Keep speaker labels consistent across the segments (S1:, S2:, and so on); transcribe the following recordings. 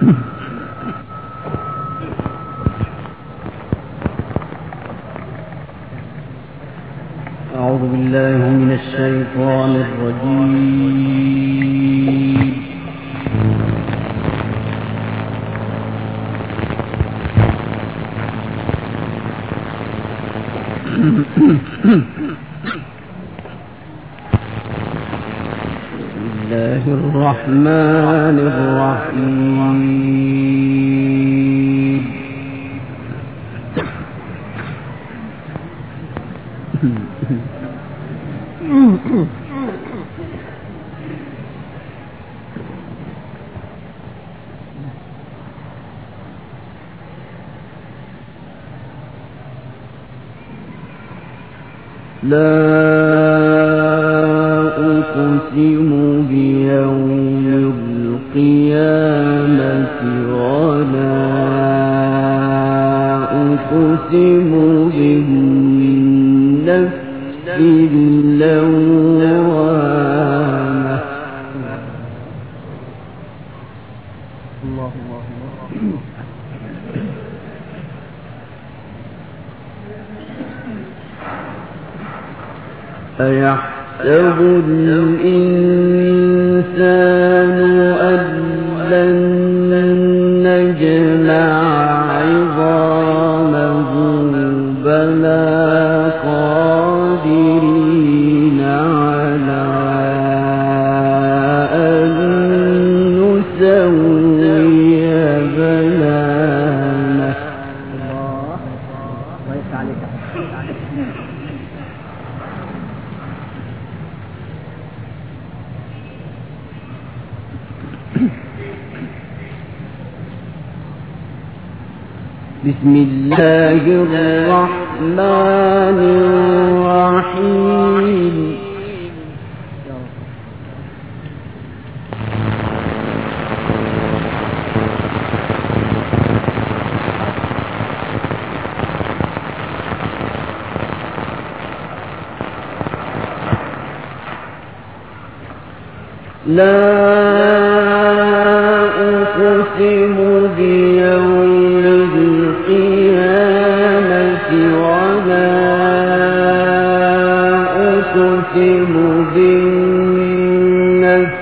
S1: أعوذ بالله من الشيطان الرجيم. بسم الله الرحمن الرحيم. لا أقسم بيوم القيامة ولا أقسم بالنفس اللوامة. أيحسب الإنسان أن لن نجمع عظامه بلى قادرين على أن نسوي بنانه. بسم الله الرحمن الرحيم. لا أقسم بيوم القيامة ولا أقسم بالنفس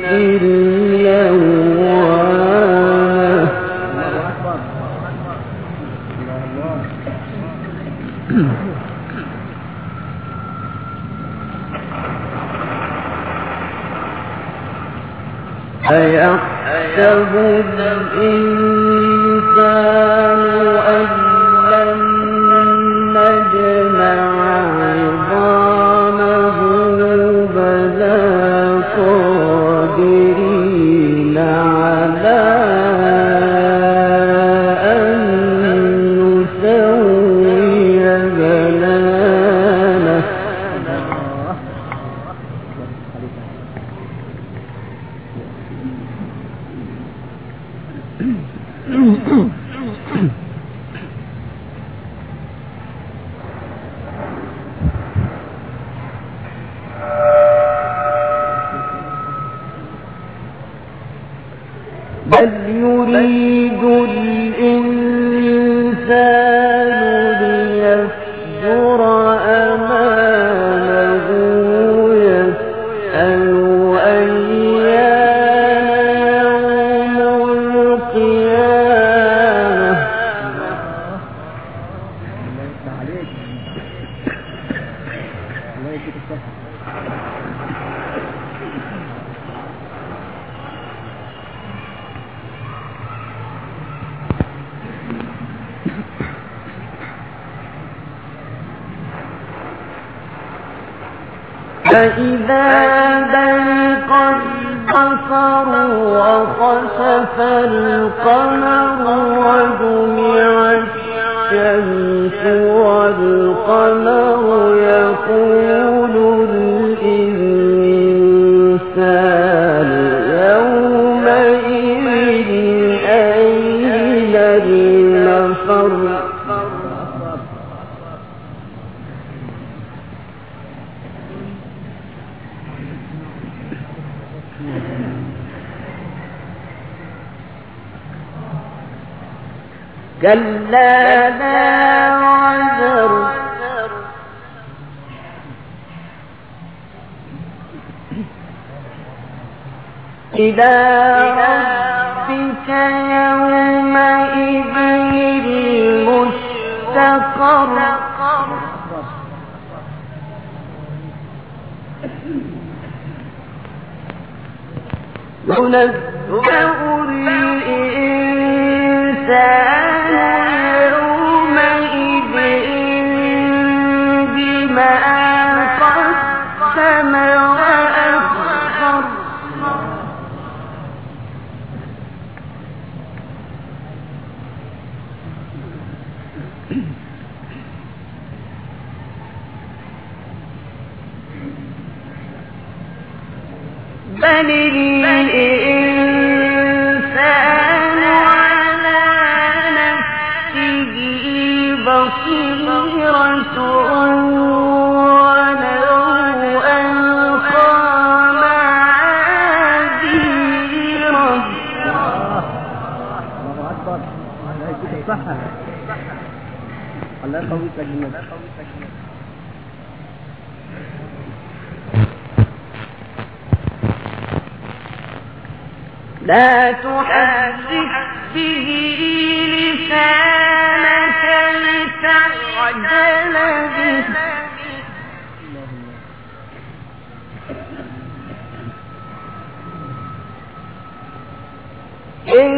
S1: اللوامة. أيحسب الإنسان أن لن نجمع عظامه بلى قادرين على أن نسوي بنانه. بل يريد الإنسان ليفجر أمامه يسأل أيان يوم القيامة. فإذا برق البصر وخسف القمر وجمع الشمس والقمر يقول الإنسان يومئذ أين المفر. كلا لا وزر إلى ربك يومئذ المستقر ينبأ الإنسان يومئذ بما قدم وأخر بل الإنسان على نفسه بصيرة ولو ألقى معاذيره.
S2: الله أكبر. الله يديك الصحة. الله يقويك الجنة.
S1: لا تحرك به لسانك لتعجل به إن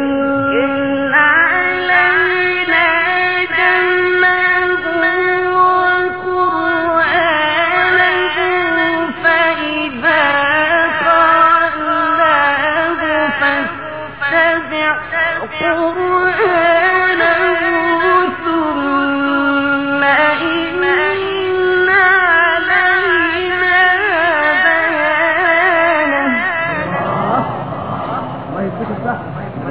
S1: علينا جمعه وقرآنه فإذا قرأناه فاتبع قرآنه ثم إن علينا بيانه.
S2: الله يديك الصحة.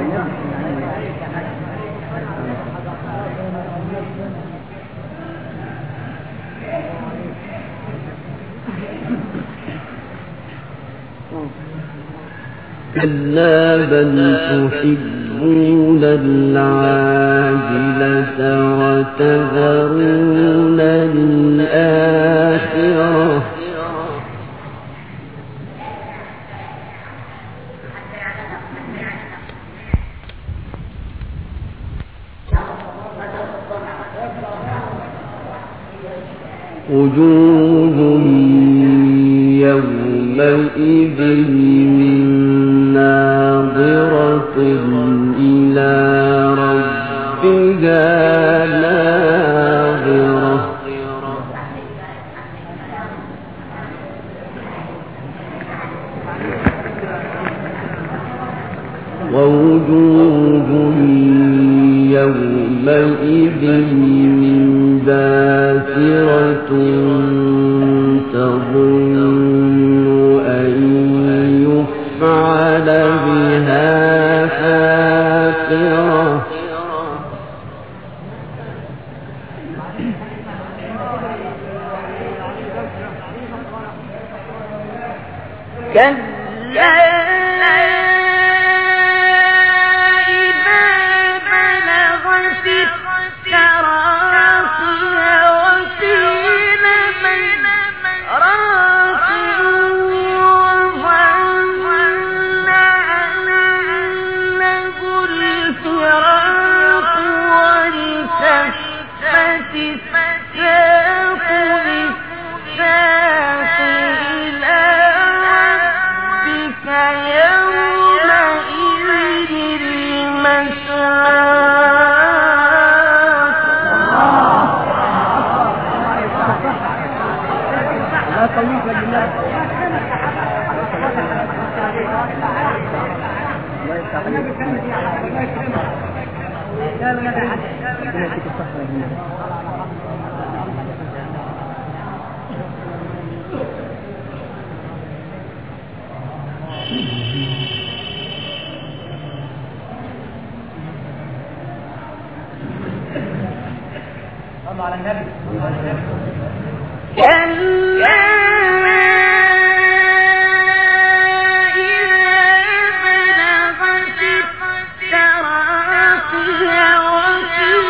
S1: كلا بل تحبون العاجلة وتذرون الآخرة وجوه يومئذ ناظرة إلى ربها ناظرة ووجوه يومئذ باسرة تظن أن يفعل بها فاقرة كلا
S2: على النبي.
S1: إذا بلغت التراقي وقيل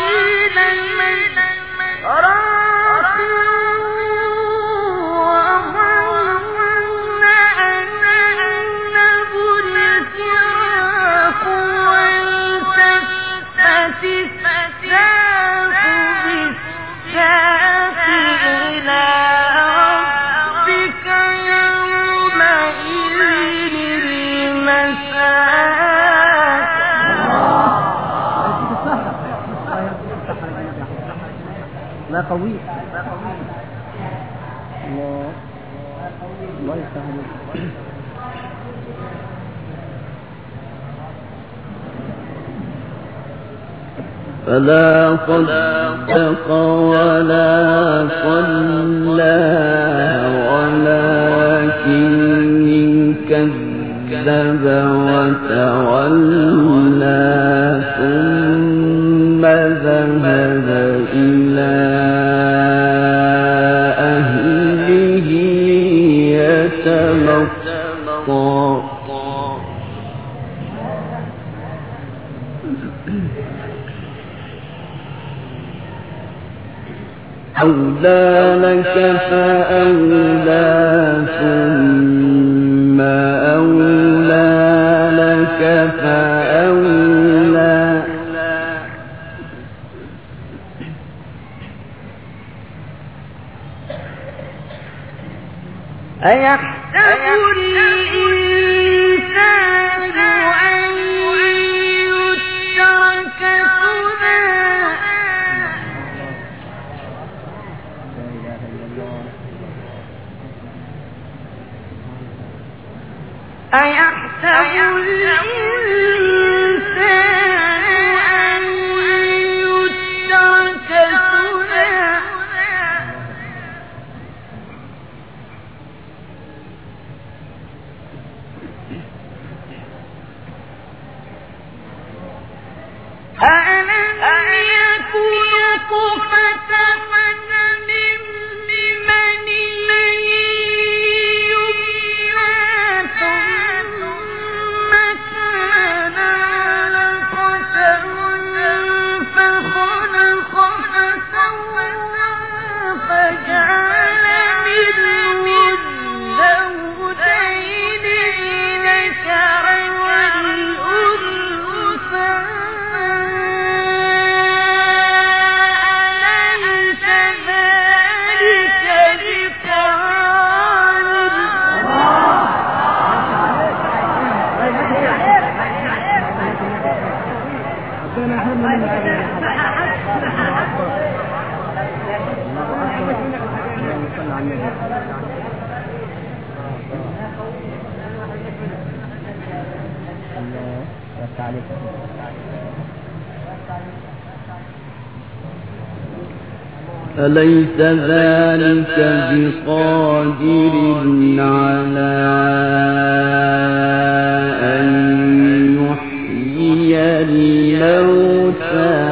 S2: ما قوي. الله يستهدف.
S1: فلا صدق ولا صلى ولكن كذب وتولى ثم ذهب إلى أهله يتمطى. أولى لك فأولى ثم أولى لك فأولى. أيحسب الإنسان أن يترك سدى. أيحسب الإنسان أن يترك سدى. أَلَمْ يَكُنْ نُطْفَةً مِّن مَّنِيٍّ يُمْنَىٰ ثُمَّ كَانَ عَلَقَةً فَخَلَقَ فَسَوَّىٰ فَجَعَلَ مِنْهُ الزَّوْجَيْنِ الذَّكَرَ وَالْأُنثَىٰ. أليس ذلك بقادر على أن يحيي الموتى.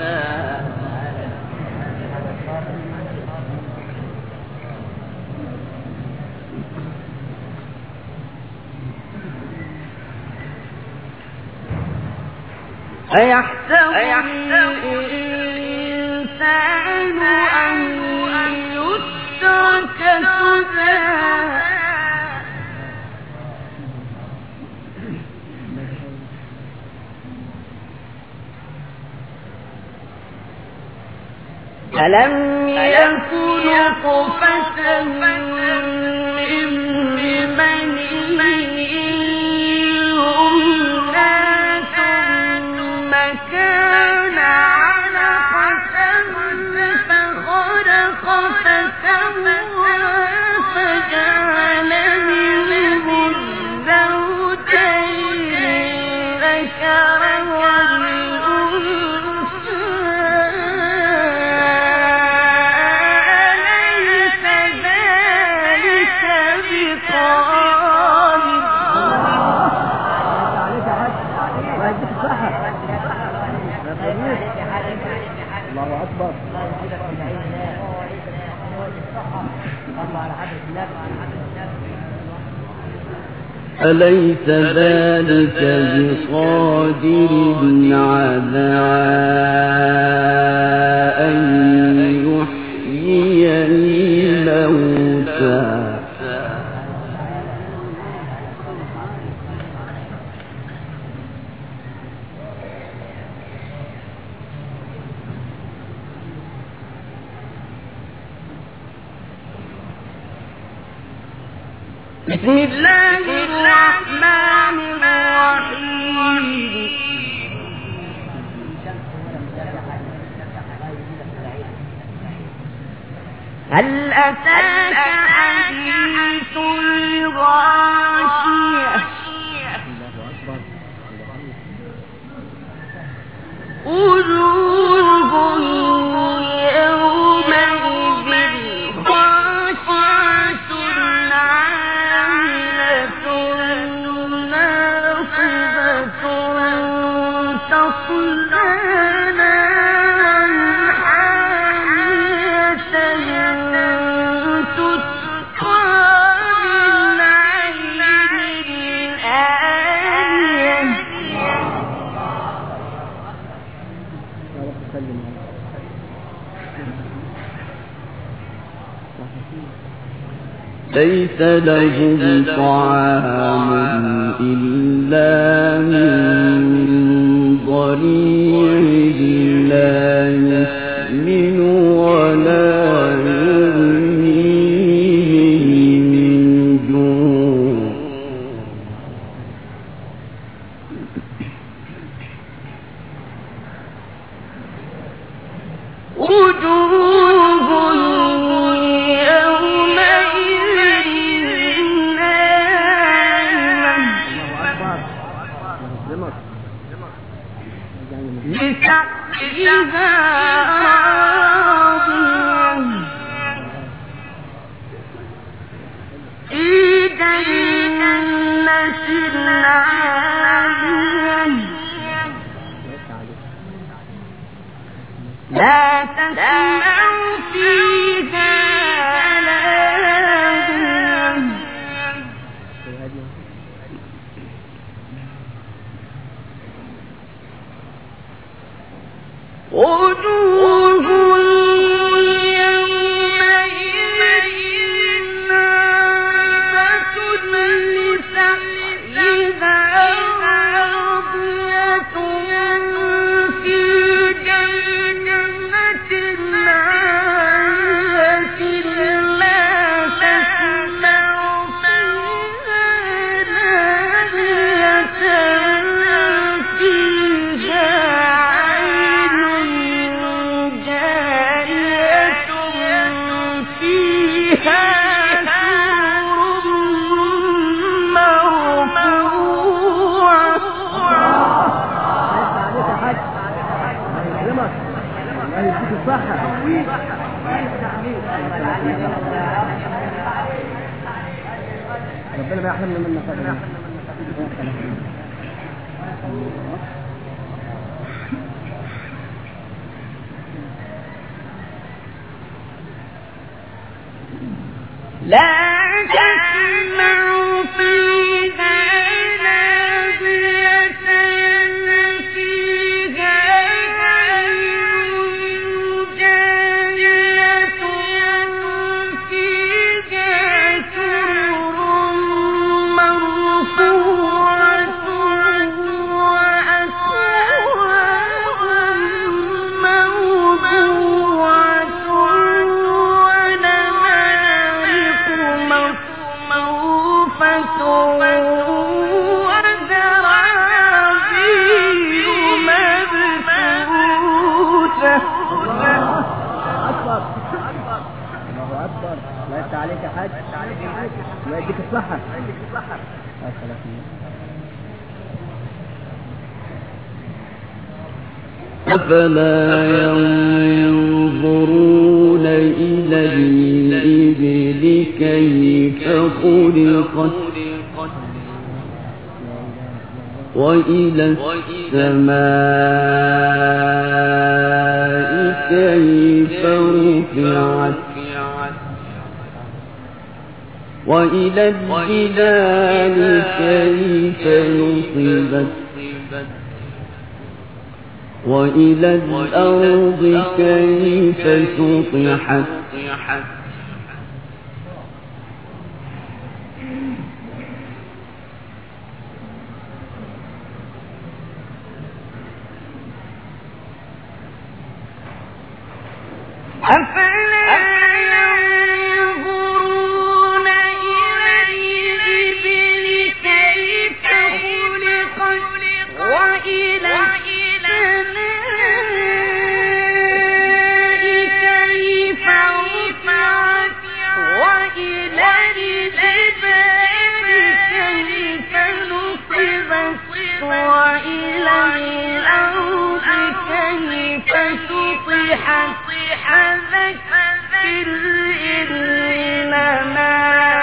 S1: أيحسب الإنسان أن يترك سدى. ألم يكن نطفة من مني يمنى ثم كان علقة فخلق فسوى فجعل منه الزوجين الذكر والأنثى. أليس ذلك بقادر.
S2: الله أكبر.
S1: أليس ذلك بقادر على أن يحيي الموتى. بسم الله الرحمن الرحيم. هل أتاك حديث الغاشية وجوه يومئذ خاشعة عاملة ناصبة تصلى نارا حامية تسقى من عين آنية ليس لهم طعام إلا من ضريع لا يسمن ولا يغني من جوع وجوه لسعيها راضية في جنة عالية لا تسمع فيها لاغية وجوه يومئذ ناعمة لسعيها راضية في جنة عالية لا تسمع فيها لاغية فيها
S2: ربنا ما يحرمنا منك ابدا.
S1: لا تسمع فيها لاغية فيها عين جارية فيها سرر مرفوعة وأكواب موضوعة ونمارق مصفوفة وزرابي مبثوثة.
S2: أكبر الله أكبر. لا يفتح عليك حاج ويديك الصحة.
S1: أفلا ينظرون إلى الإبل كيف خلقت وإلى السماء كيف رفعت وإلى الجبال كيف نصبت وإلى الأرض كيف سطحت أفلا ينظرون إلى الإبل كيف خلقت وإلى السماء كيف رفعت فذكر إنما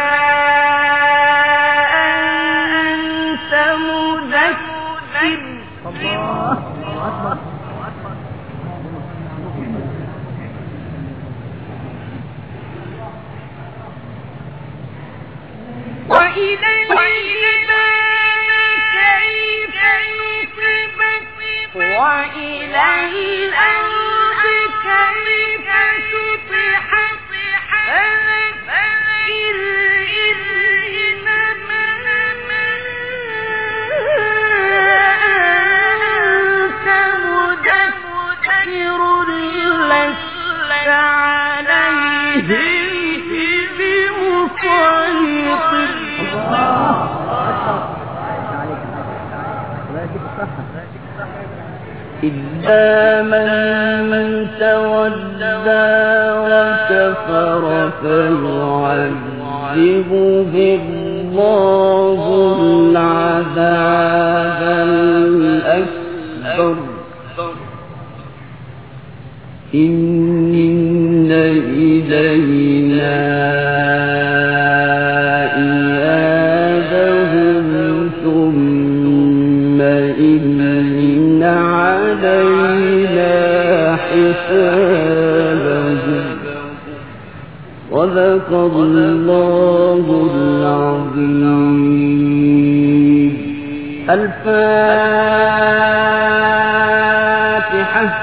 S1: أنت مذكر.
S2: الله أكبر.
S1: وإلى الجبال كيف نصبت وإلى الأرض كيف سطحت فذكر إنما أنت مذكر لست عليهم بمسيطر. إلا من تولى وكفر فيعذبه الله العذاب الأكبر إن إلينا إيابهم ثم إن علينا حسابهم. صدق الله العظيم. الفاتحة.